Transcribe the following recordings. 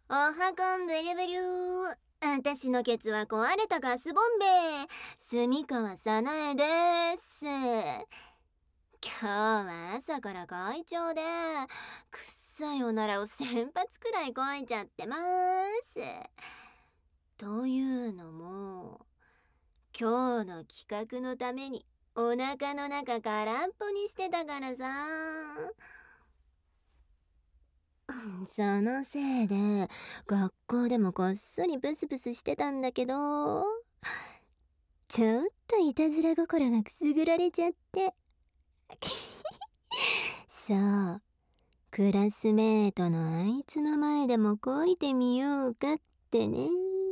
おはこんブリブリュー。私のケツは壊れたガスボンベ。住川さなえです。今日は朝から会長で、くっさいおならを1000発くらいこいちゃってます。というのも、今日の企画のためにお腹の中空っぽにしてたからさ。そのせいで学校でもこっそりブスブスしてたんだけど、ちょっといたずら心がくすぐられちゃってそうクラスメートのあいつの前でもこいてみようかってね。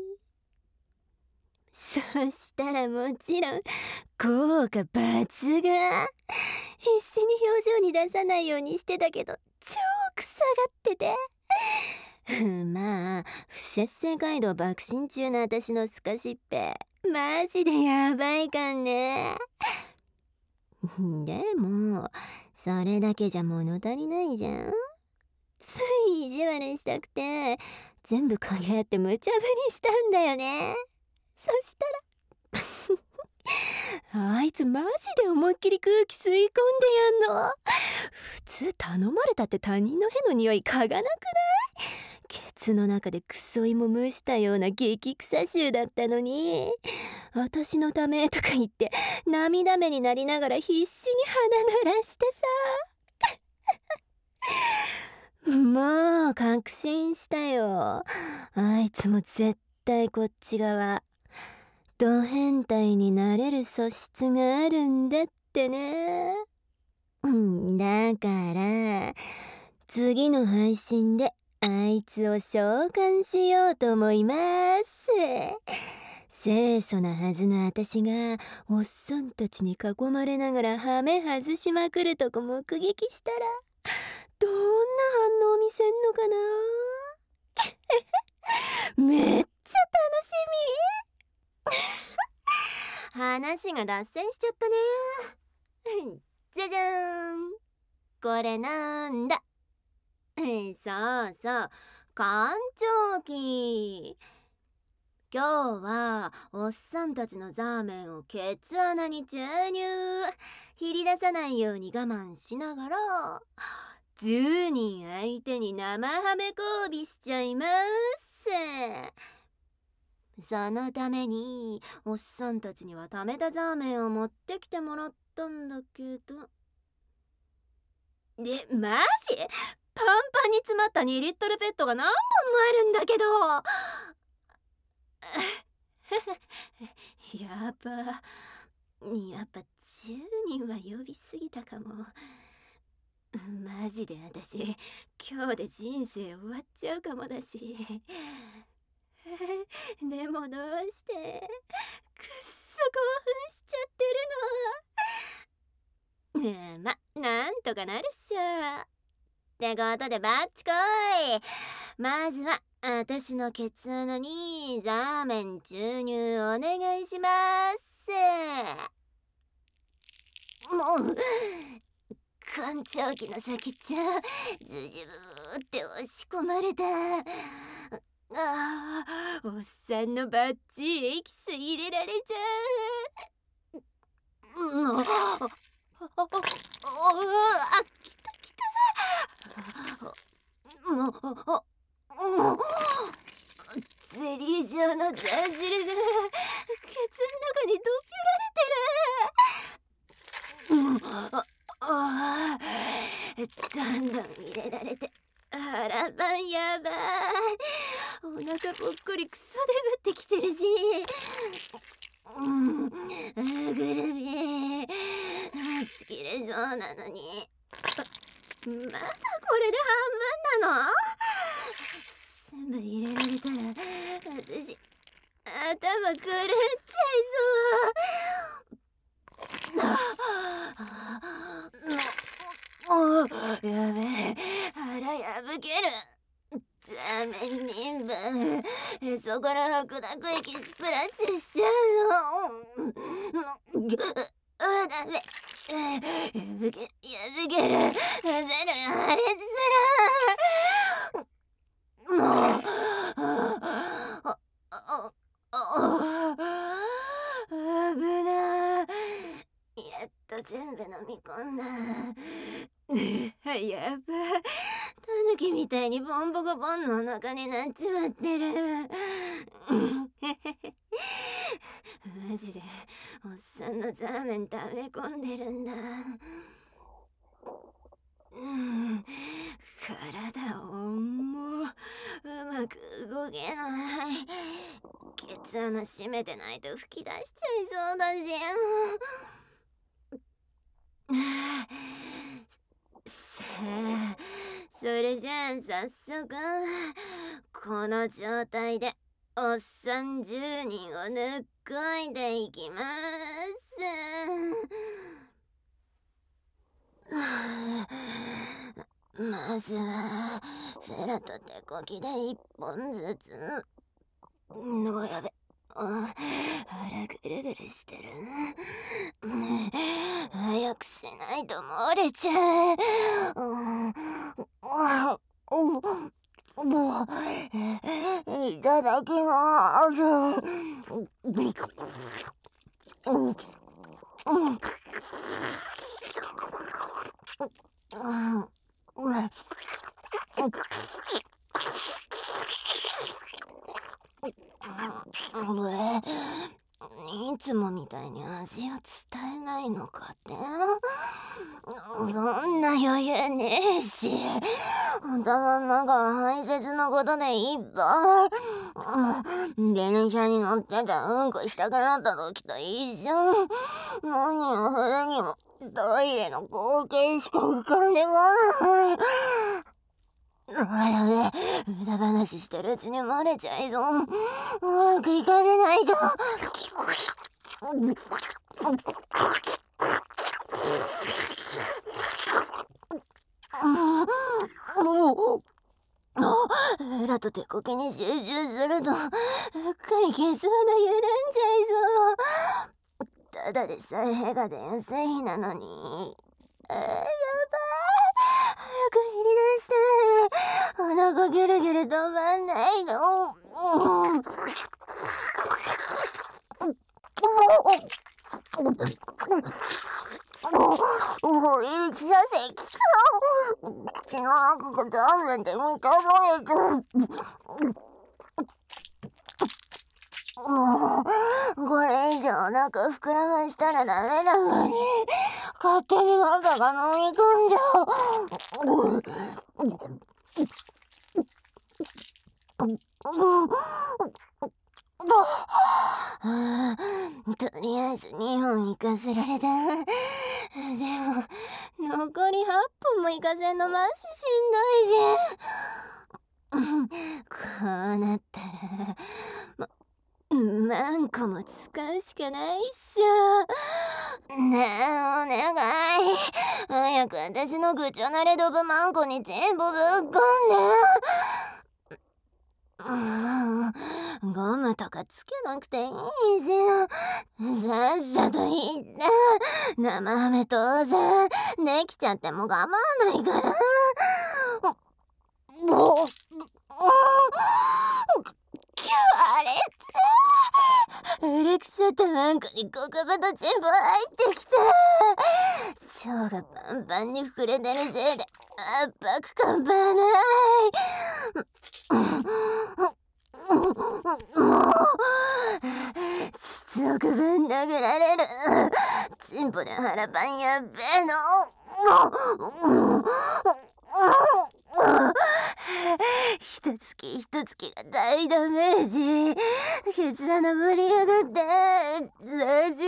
そしたらもちろん効果抜群。必死に表情に出さないようにしてたけど超臭がっててまあ不摂生街道爆心中の私のスカシッペマジでやばいかんね。でもそれだけじゃ物足りないじゃん。つい意地悪したくて全部掛け合って無茶ぶりしたんだよね。そしたらあいつマジで思いっきり空気吸い込んでやんの。普通頼まれたって他人の屁の匂い嗅がなくない？ケツの中でクソ芋蒸したような激臭臭だったのに、私のためとか言って涙目になりながら必死に鼻鳴らしてさ。もう確信したよ。あいつも絶対こっち側ド変態になれる素質があるんだってね。だから次の配信であいつを召喚しようと思います。清楚なはずの私がおっさんたちに囲まれながらハメ外しまくるとこ目撃したらどんな反応見せんのかな。めっちゃ楽しみ。話が脱線しちゃったね。じゃじゃーん、これなんだ。そうそう、干潮機。今日はおっさんたちのザーメンをケツ穴に注入。切り出さないように我慢しながら10人相手に生ハメ交尾しちゃいます。そのためにおっさんたちには貯めたザーメンを持ってきてもらったんだけど、マジパンパンに詰まった2リットルペットが何本もあるんだけど。やっぱ10人は呼びすぎたかも。マジで私今日で人生終わっちゃうかもだし。でもどうしてくっそ興奮しちゃってるの。ねえ、なんとかなるっしょ。ってことでバッチコイ。まずは私のケツ穴にザーメン注入お願いします。もう干潮機の先っちゃズジューって押し込まれた。おっさんのバッチリエキス入れられちゃう。もう来た来た。もうゼリー状のザー汁がケツの中にどぴられてる。どんどん入れられて腹パンやばい。お腹ぽっこりクソデブってきてるし、ぐるみちきれそうなのにまだこれで半分なの。全部入れられたら私頭狂っちゃいそう。やべえ、腹破ける。ザーメン人分へそから白濁エキスプラスしちゃうの。ダメ。破ける。全部破裂する。もうやば。タヌキみたいにボンボコボンのお腹になっちまってる。マジでおっさんのザーメン溜め込んでるんだ。体重うまく動けない。ケツ穴閉めてないと吹き出しちゃいそうだし。さあ、それじゃあ早速この状態でおっさん10人を抜っこいでいきます。まずはフェラと手こぎで1本ずつ。のやべ、腹ぐるぐるしてる。早くしないと漏れちゃう。もういただきますいつもみたいに味を伝えないのかって。そんな余裕ねえし、頭の中は排泄のことでいっぱい。電車に乗っててうんこしたくなった時と一緒。何をするにもトイレの光景しか浮かんでこない。無駄話してるうちに漏れちゃいそう。早く行かれないと。エラと手こきに集中するとうっかりケツ穴緩んじゃいそう。ただでさえ屁が出やすい日なのに。やばい。早く入り出して。お腹ギュルギュル止まんないの。一射席来た。口の中がダーメンで満たされて。これ以上お腹膨らましたらダメなのに、勝手に中が飲み込んじゃう。とりあえず2本行かせられた。でも残り8本も行かせんのマジしんどいじゃん。こうなったら何個も使うしかないっしょ。ねえ、お願い。早く私の愚痴なレドブマンコに全部ぶっ込んで。ゴムとかつけなくていいじゃん。さっさと言って。生ハメ当然できちゃっても構わないから。あれうるくさったマンコに極太全部入ってきた。腸がパンパンに膨れてるせいで圧迫感半ない。しつこくぶん殴られる。チンポで腹パンやっべえの。一月一月が大ダメージ。ケツ穴盛り上がって雑汁噴火しちゃい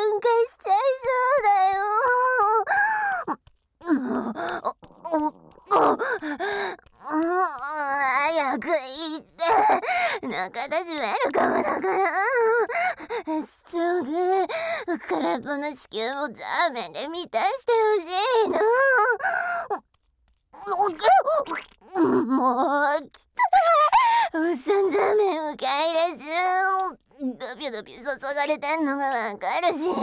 そうだよ。早く行って中田ジュエルカムだから。そうか、空っぽの子宮もザーメンで満たしてほしいの。もう来た。おっさんザーメンを受け入れ中。ドビュドビュ注がれてんのがわかるし。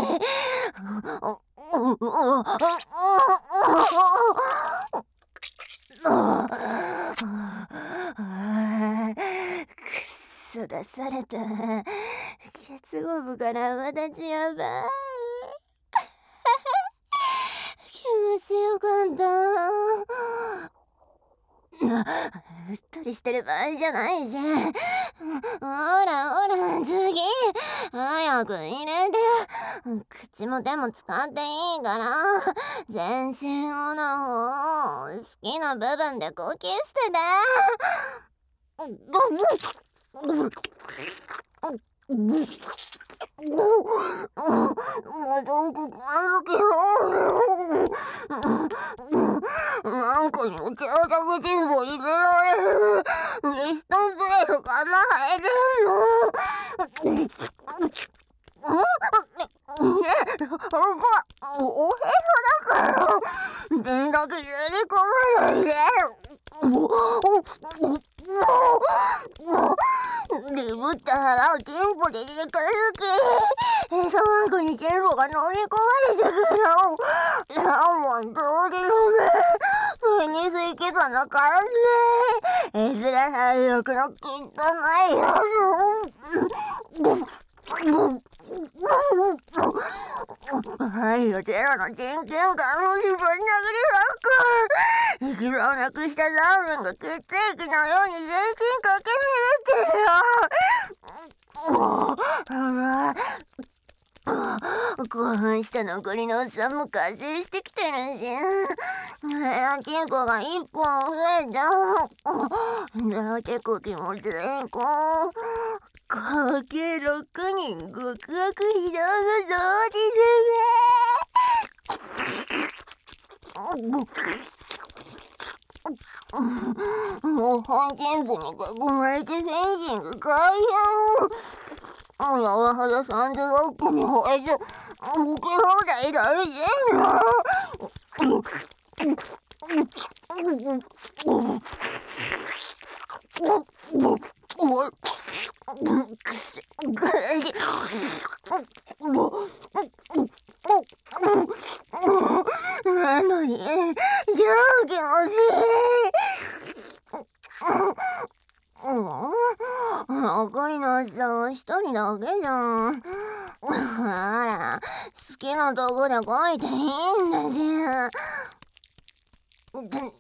くっそ出された。ケツゴムから泡立ちやばい。気持ちよかった。 うっとりしてる場合じゃないし。ほらほら、次。早く入れて。口も手も使っていいから。全身の方、好きな部分で呼吸してて。また奥からけど。なんかにお茶をたけても入れられる。ミストプレートかな生えてんの。ここお部屋だから。電だけ入れ込まないで。眠った腹をチンポで入れ替える気。へそマークにチンポが飲み込まれてくる。何本通りの目。ペニスいけたの感じ。絵面最悪のきっとないやつ。はいよ、ゼロのチンチン感を自分殴り吐く。息をなくしたラーメンが血液のように全身駆け巡ってるよ。興奮した残りのおっさんも加勢してきてるし。チンコが一本増えた。結構気持ちいい子。合計6人極悪非道の同時もう本チンポに囲まれてフェンシング開放。山肌サンドロックに吠えてボケ放題だるしてんの。なのに超気持ちいい。残りのおっさんは一人だけじゃん。ほら、好きなとこでこいていいんだじゃん。ケツ穴に入れん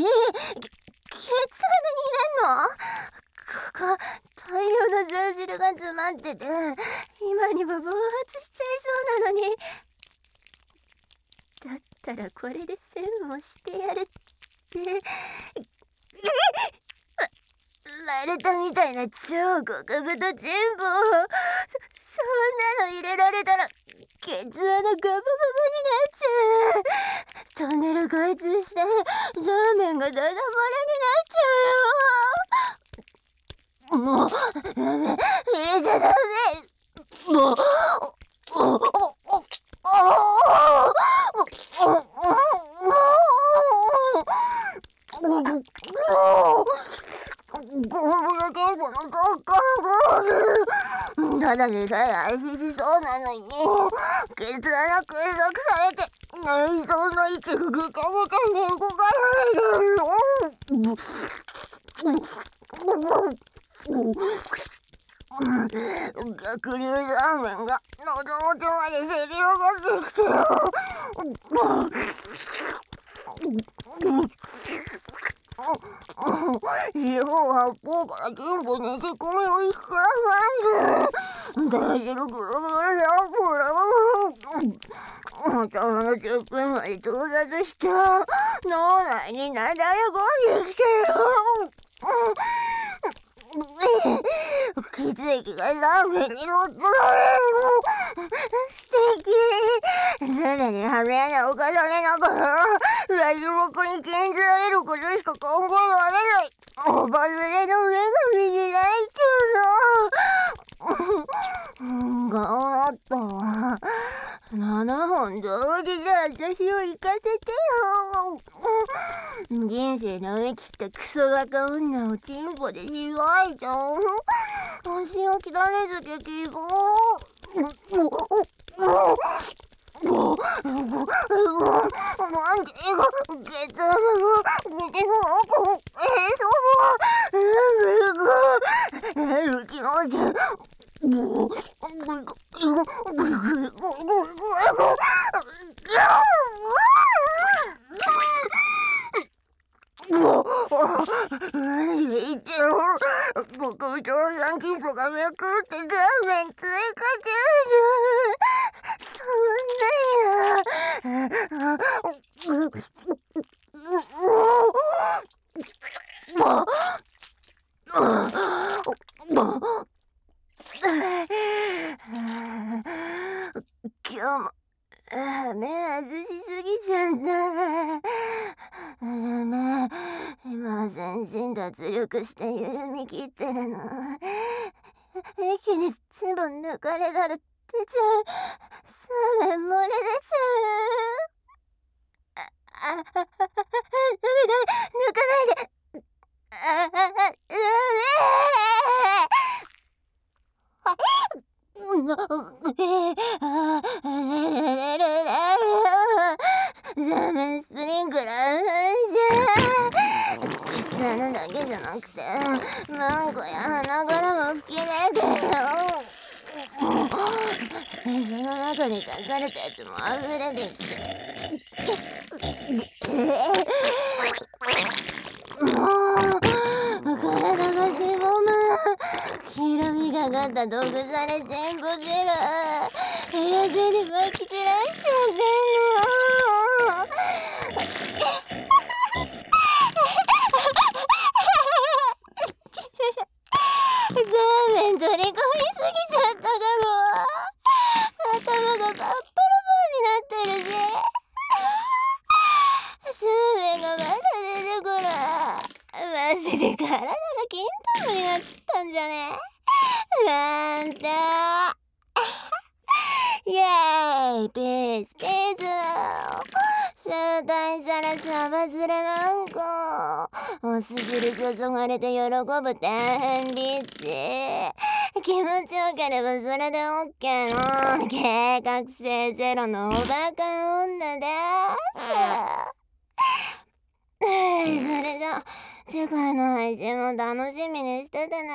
の？ここ大量の雑汁が詰まってて、今にも暴発しちゃいそうなのに。だったらこれで栓もしてやるって。丸太みたいな超極太チンポ。そんなの入れられたらケツ穴ガバガバになっちゃう。トンネル開通してラーメンがダダ漏れになっちゃうよ。もうダメ、入れちゃダメ。もうただでさえ愛しそうなのに、ケツ穴くれさくされて内臓の一部ぐかぐかに動かされてるの。逆流ラーメンが喉元までせり上がってきてよ。四方八方からチンポねじ込みを引っからさんで、大汁ぐるぐるシャンプーだ。頭のてっぺんまで到達した脳内になだれ込んできてよ。血液がラーメンに乗っ取られるの。素敵。常に羽目穴を重ねながらラジオクに禁じられることしか考えられない。おばずれの女神になっちゃうの。頑張ったわ。7本同時で私を行かせてよ。人生の上切ったクソバカ女をチンポで被害者。足を切られずけ希望。なんでケツ穴も口の奥もへそも気持ち父さんキスがめくって画面追加中そんな今日も目外しすぎちゃった。今全身脱力して緩み切ってるの。息に全部抜かれたら出ちゃう。サーメン漏れ出ちゃう。ダメダメ、抜かないで。ダメスプリンクラーじゃ鼻だけじゃなくてマンコや鼻からも吹き出てるよ。その中に出されたやつも溢れてきてもう体がしぼむ。黄色みがかった毒されチンポ汁部屋中にまき散らしちゃってんの。ザーメン取り込みすぎちゃったかも。頭がパッパラパーになってるしザーメンがまだ出てこない。マジで体が金玉になっちったんじゃねなんてイエーイピースピース招待されサバズレマンコおすしり注がれて喜ぶ天変リッチ気持ちよければそれでオッケーの計画性ゼロのおバカ女ですそれじゃ次回の配信も楽しみにしててね